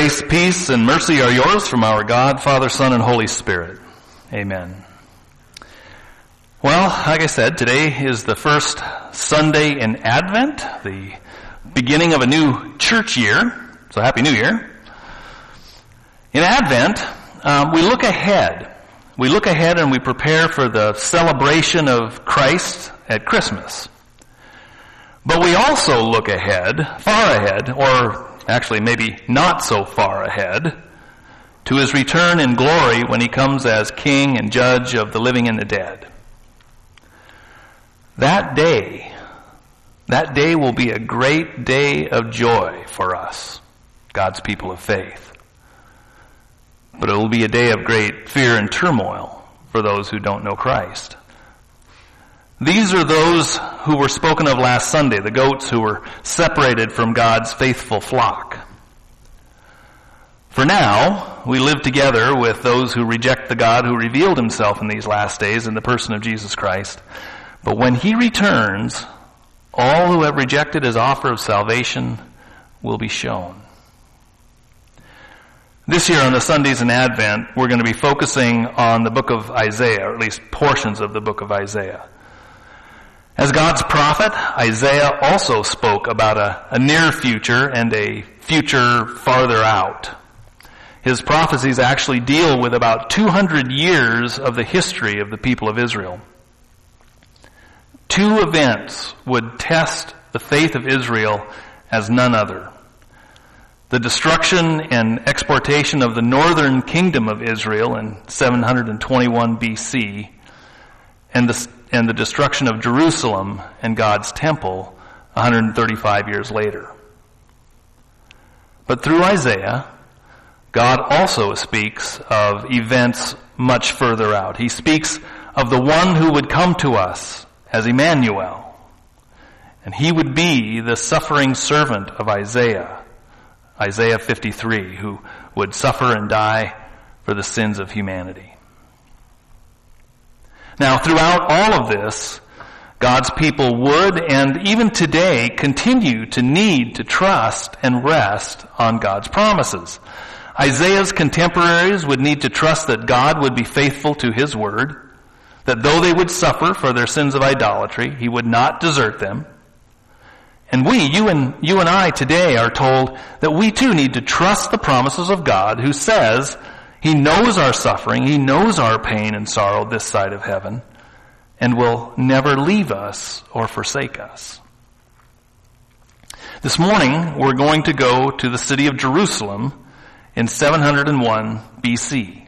Grace, peace, and mercy are yours from our God, Father, Son, and Holy Spirit. Amen. Well, like I said, today is the first Sunday in Advent, the beginning of a new church year. So Happy New Year. In Advent, we look ahead. We look ahead and we prepare for the celebration of Christ at Christmas. But we also look ahead, far ahead, or actually maybe not so far ahead, to his return in glory when he comes as King and Judge of the living and the dead. That day will be a great day of joy for us, God's people of faith. But it will be a day of great fear and turmoil for those who don't know Christ. These are those who were spoken of last Sunday, the goats who were separated from God's faithful flock. For now, we live together with those who reject the God who revealed himself in these last days in the person of Jesus Christ. But when he returns, all who have rejected his offer of salvation will be shown. This year on the Sundays in Advent, we're going to be focusing on the book of Isaiah, or at least portions of the book of Isaiah. As God's prophet, Isaiah also spoke about a near future and a future farther out. His prophecies actually deal with about 200 years of the history of the people of Israel. Two events would test the faith of Israel as none other. The destruction and exportation of the northern kingdom of Israel in 721 BC and the destruction of Jerusalem and God's temple 135 years later. But through Isaiah, God also speaks of events much further out. He speaks of the one who would come to us as Emmanuel. And he would be the suffering servant of Isaiah, Isaiah 53, who would suffer and die for the sins of humanity. Now, throughout all of this, God's people would, and even today, continue to need to trust and rest on God's promises. Isaiah's contemporaries would need to trust that God would be faithful to his word, that though they would suffer for their sins of idolatry, he would not desert them. And you and I today are told that we too need to trust the promises of God, who says he knows our suffering, he knows our pain and sorrow this side of heaven, and will never leave us or forsake us. This morning, we're going to go to the city of Jerusalem in 701 BC.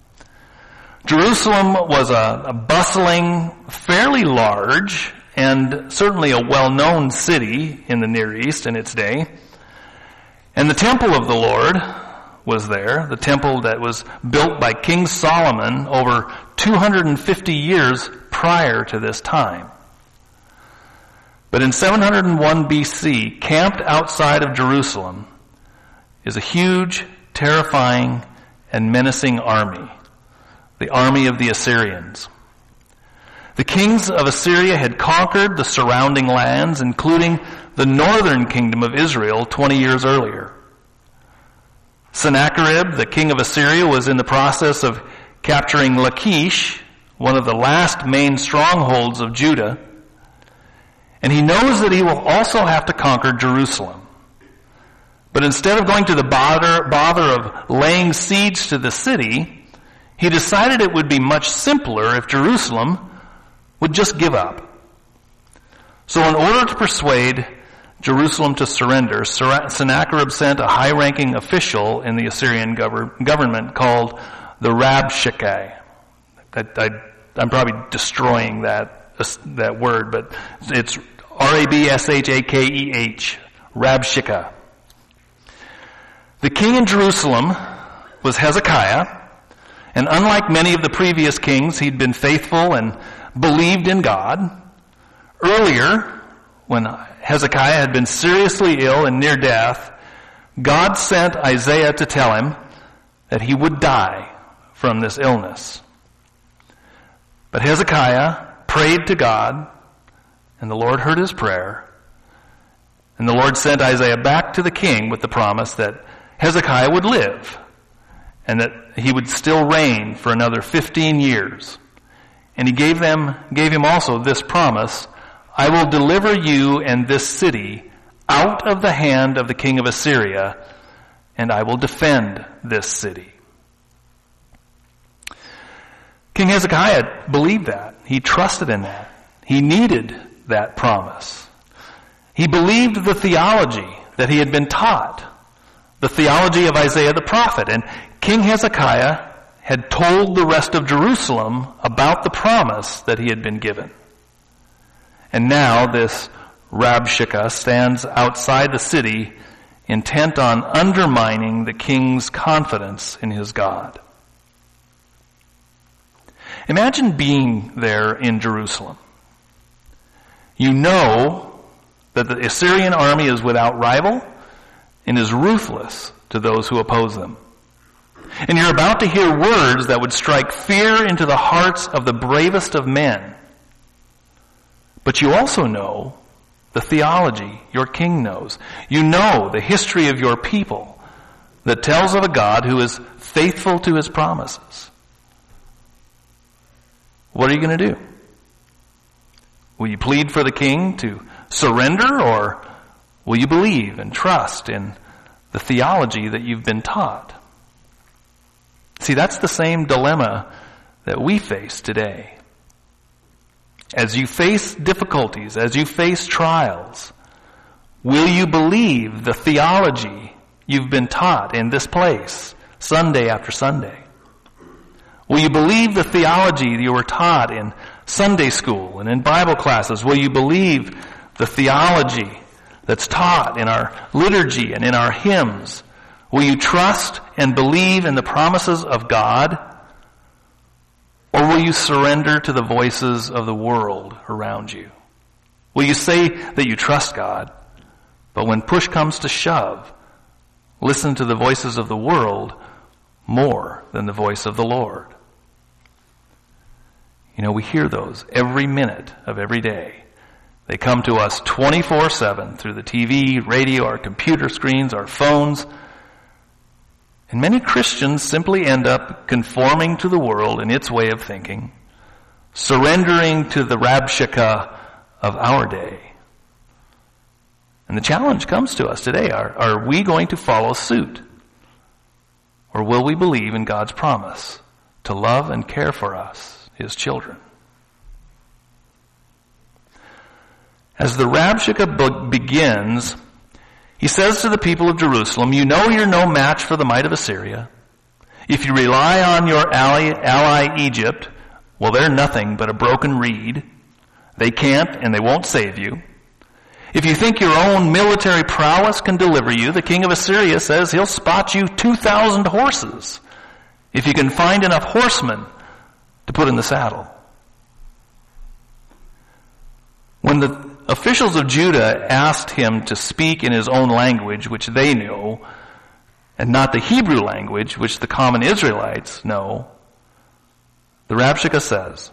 Jerusalem was a bustling, fairly large, and certainly a well-known city in the Near East in its day. And the temple of the Lord was there, the temple that was built by King Solomon over 250 years prior to this time. But in 701 BC, camped outside of Jerusalem is a huge, terrifying, and menacing army, the army of the Assyrians. The kings of Assyria had conquered the surrounding lands, including the northern kingdom of Israel 20 years earlier. Sennacherib, the king of Assyria, was in the process of capturing Lachish, one of the last main strongholds of Judah, and he knows that he will also have to conquer Jerusalem. But instead of going to the bother of laying siege to the city, he decided it would be much simpler if Jerusalem would just give up. So in order to persuade Jerusalem to surrender, Sennacherib sent a high-ranking official in the Assyrian government called the Rabshakeh. I'm probably destroying that word, but it's Rabshakeh, Rabshakeh. The king in Jerusalem was Hezekiah, and unlike many of the previous kings, he'd been faithful and believed in God. Earlier, when Hezekiah had been seriously ill and near death, God sent Isaiah to tell him that he would die from this illness. But Hezekiah prayed to God, and the Lord heard his prayer, and the Lord sent Isaiah back to the king with the promise that Hezekiah would live, and that he would still reign for another 15 years. And he gave him also this promise, I will deliver you and this city out of the hand of the king of Assyria, and I will defend this city. King Hezekiah believed that. He trusted in that. He needed that promise. He believed the theology that he had been taught, the theology of Isaiah the prophet. And King Hezekiah had told the rest of Jerusalem about the promise that he had been given. And now this Rabshakeh stands outside the city, intent on undermining the king's confidence in his God. Imagine being there in Jerusalem. You know that the Assyrian army is without rival and is ruthless to those who oppose them. And you're about to hear words that would strike fear into the hearts of the bravest of men. But you also know the theology your king knows. You know the history of your people that tells of a God who is faithful to his promises. What are you going to do? Will you plead for the king to surrender, or will you believe and trust in the theology that you've been taught? See, that's the same dilemma that we face today. As you face difficulties, as you face trials, will you believe the theology you've been taught in this place, Sunday after Sunday? Will you believe the theology that you were taught in Sunday school and in Bible classes? Will you believe the theology that's taught in our liturgy and in our hymns? Will you trust and believe in the promises of God? Or will you surrender to the voices of the world around you? Will you say that you trust God, but when push comes to shove, listen to the voices of the world more than the voice of the Lord? You know, we hear those every minute of every day. They come to us 24/7 through the TV, radio, our computer screens, our phones. And many Christians simply end up conforming to the world and its way of thinking, surrendering to the Rabshakeh of our day. And the challenge comes to us today. Are we going to follow suit? Or will we believe in God's promise to love and care for us, his children? As the Rabshakeh begins, he says to the people of Jerusalem, you know you're no match for the might of Assyria. If you rely on your ally Egypt, well, they're nothing but a broken reed. They can't and they won't save you. If you think your own military prowess can deliver you, the king of Assyria says he'll spot you 2,000 horses if you can find enough horsemen to put in the saddle. When the officials of Judah asked him to speak in his own language, which they knew, and not the Hebrew language, which the common Israelites know, the Rabshakeh says,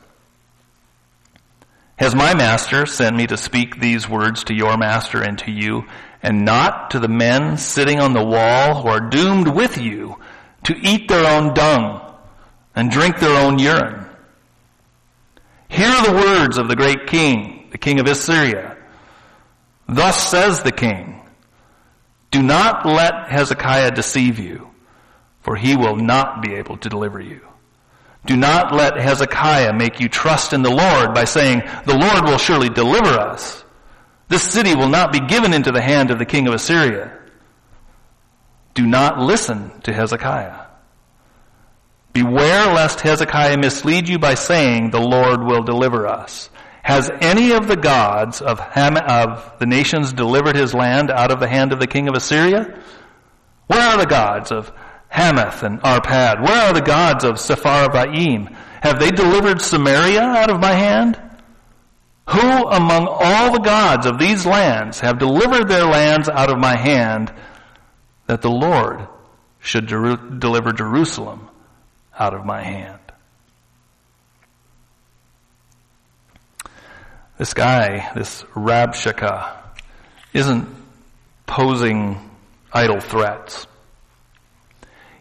has my master sent me to speak these words to your master and to you, and not to the men sitting on the wall who are doomed with you to eat their own dung and drink their own urine? Hear the words of the great king, the king of Assyria. Thus says the king, do not let Hezekiah deceive you, for he will not be able to deliver you. Do not let Hezekiah make you trust in the Lord by saying, the Lord will surely deliver us. This city will not be given into the hand of the king of Assyria. Do not listen to Hezekiah. Beware lest Hezekiah mislead you by saying, the Lord will deliver us. Has any of the gods of the nations delivered his land out of the hand of the king of Assyria? Where are the gods of Hamath and Arpad? Where are the gods of Sepharvaim? Have they delivered Samaria out of my hand? Who among all the gods of these lands have delivered their lands out of my hand, that the Lord should deliver Jerusalem out of my hand? This guy, this Rabshakeh, isn't posing idle threats.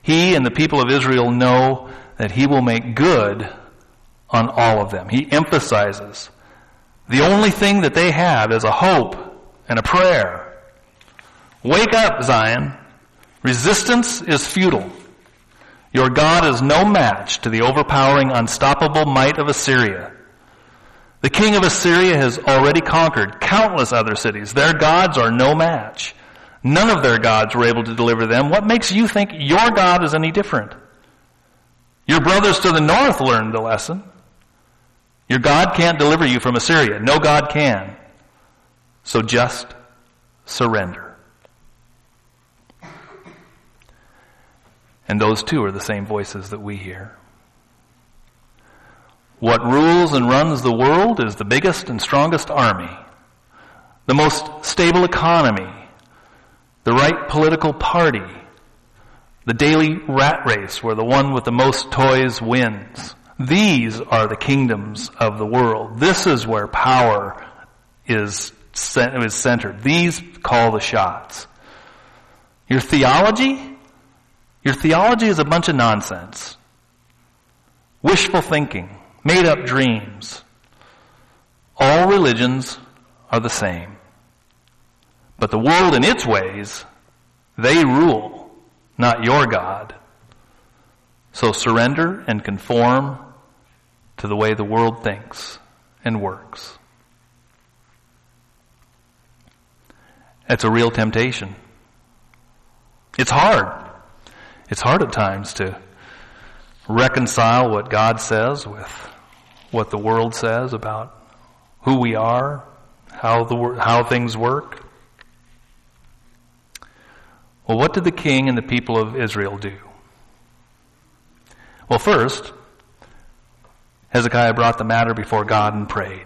He and the people of Israel know that he will make good on all of them. He emphasizes the only thing that they have is a hope and a prayer. Wake up, Zion. Resistance is futile. Your God is no match to the overpowering, unstoppable might of Assyria. The king of Assyria has already conquered countless other cities. Their gods are no match. None of their gods were able to deliver them. What makes you think your God is any different? Your brothers to the north learned the lesson. Your God can't deliver you from Assyria. No God can. So just surrender. And those two are the same voices that we hear. What rules and runs the world is the biggest and strongest army, the most stable economy, the right political party, the daily rat race where the one with the most toys wins. These are the kingdoms of the world. This is where power is centered. These call the shots. Your theology is a bunch of nonsense. Wishful thinking. Made-up dreams. All religions are the same. But the world in its ways, they rule, not your God. So surrender and conform to the way the world thinks and works. It's a real temptation. It's hard. It's hard at times to reconcile what God says with what the world says about who we are, how things work. Well, what did the king and the people of Israel do? Well, first, Hezekiah brought the matter before God and prayed.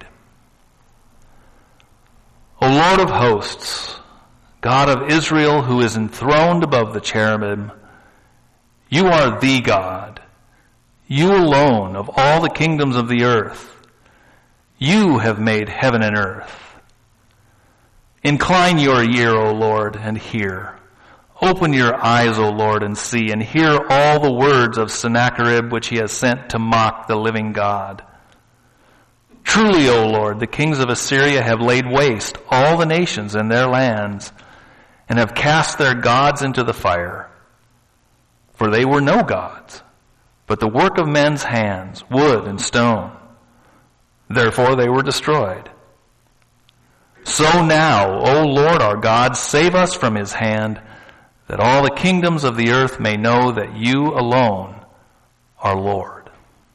O Lord of hosts, God of Israel, who is enthroned above the cherubim, you are the God. You alone of all the kingdoms of the earth. You have made heaven and earth. Incline your ear, O Lord, and hear. Open your eyes, O Lord, and see, and hear all the words of Sennacherib which he has sent to mock the living God. Truly, O Lord, the kings of Assyria have laid waste all the nations and their lands, and have cast their gods into the fire. For they were no gods, but the work of men's hands, wood and stone. Therefore they were destroyed. So now, O Lord our God, save us from his hand, that all the kingdoms of the earth may know that you alone are Lord.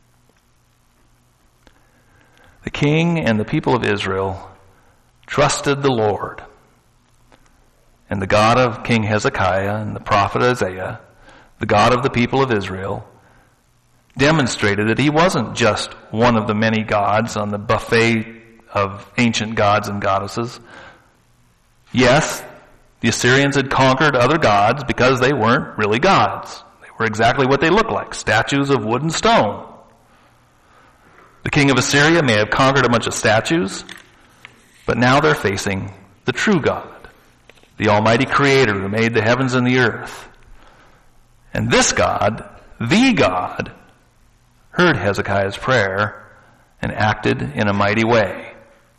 The king and the people of Israel trusted the Lord. And the God of King Hezekiah and the prophet Isaiah, the God of the people of Israel, demonstrated that he wasn't just one of the many gods on the buffet of ancient gods and goddesses. Yes, the Assyrians had conquered other gods because they weren't really gods. They were exactly what they looked like, statues of wood and stone. The king of Assyria may have conquered a bunch of statues, but now they're facing the true God, the Almighty Creator who made the heavens and the earth. And this God, the God, heard Hezekiah's prayer and acted in a mighty way.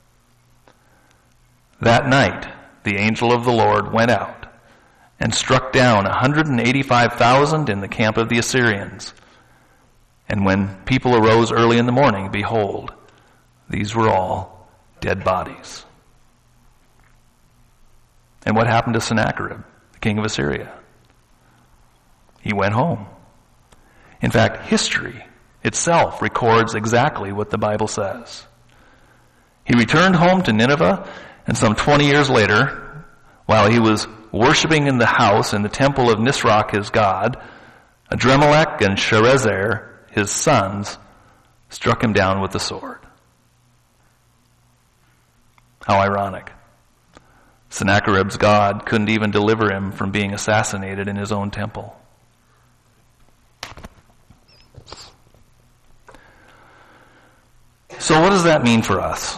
That night, the angel of the Lord went out and struck down 185,000 in the camp of the Assyrians. And when people arose early in the morning, behold, these were all dead bodies. And what happened to Sennacherib, the king of Assyria? He went home. In fact, history itself records exactly what the Bible says. He returned home to Nineveh, and some 20 years later, while he was worshiping in the house in the temple of Nisroch, his god, Adremelech and Sharezer, his sons, struck him down with the sword. How ironic. Sennacherib's God couldn't even deliver him from being assassinated in his own temple. So what does that mean for us?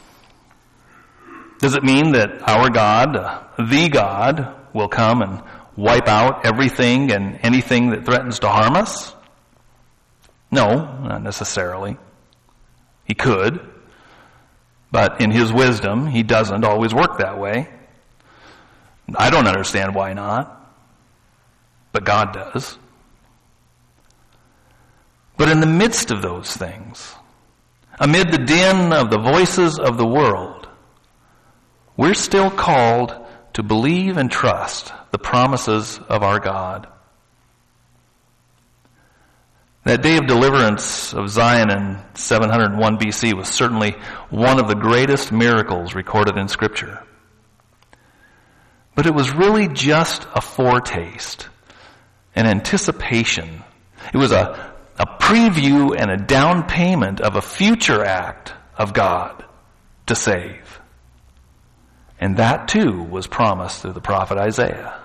Does it mean that our God, the God, will come and wipe out everything and anything that threatens to harm us? No, not necessarily. He could, but in his wisdom, he doesn't always work that way. I don't understand why not, but God does. But in the midst of those things, amid the din of the voices of the world, we're still called to believe and trust the promises of our God. That day of deliverance of Zion in 701 BC was certainly one of the greatest miracles recorded in Scripture. But it was really just a foretaste, an anticipation. It was a preview and a down payment of a future act of God to save. And that too was promised through the prophet Isaiah.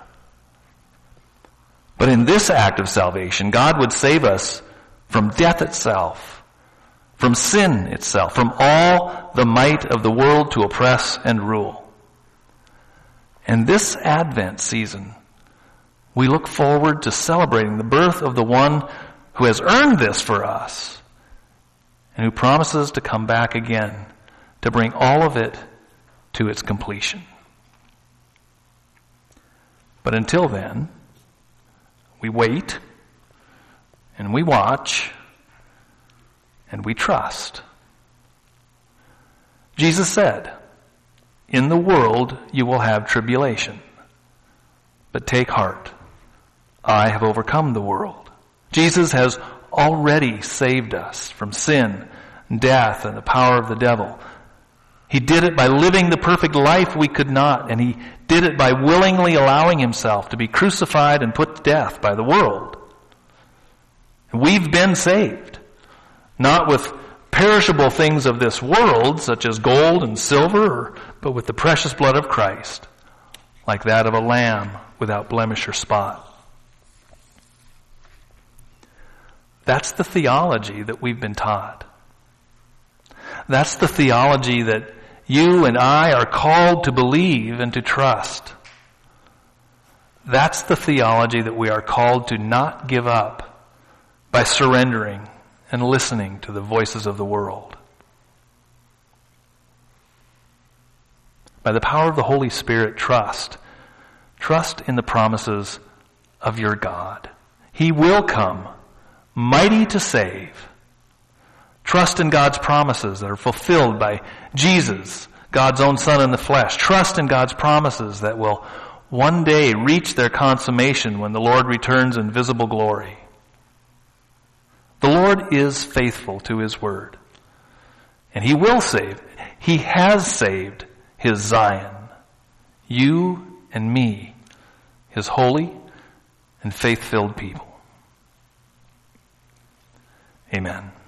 But in this act of salvation, God would save us from death itself, from sin itself, from all the might of the world to oppress and rule. And this Advent season, we look forward to celebrating the birth of the one who has earned this for us and who promises to come back again to bring all of it to its completion. But until then, we wait and we watch and we trust. Jesus said, "In the world you will have tribulation, but take heart. I have overcome the world." Jesus has already saved us from sin, death, and the power of the devil. He did it by living the perfect life we could not, and he did it by willingly allowing himself to be crucified and put to death by the world. We've been saved, not with perishable things of this world, such as gold and silver, but with the precious blood of Christ, like that of a lamb without blemish or spot. That's the theology that we've been taught. That's the theology that you and I are called to believe and to trust. That's the theology that we are called to not give up by surrendering and listening to the voices of the world. By the power of the Holy Spirit, trust. Trust in the promises of your God. He will come, mighty to save. Trust in God's promises that are fulfilled by Jesus, God's own Son in the flesh. Trust in God's promises that will one day reach their consummation when the Lord returns in visible glory. The Lord is faithful to his word, and he will save. He has saved his Zion, you and me, his holy and faith-filled people. Amen.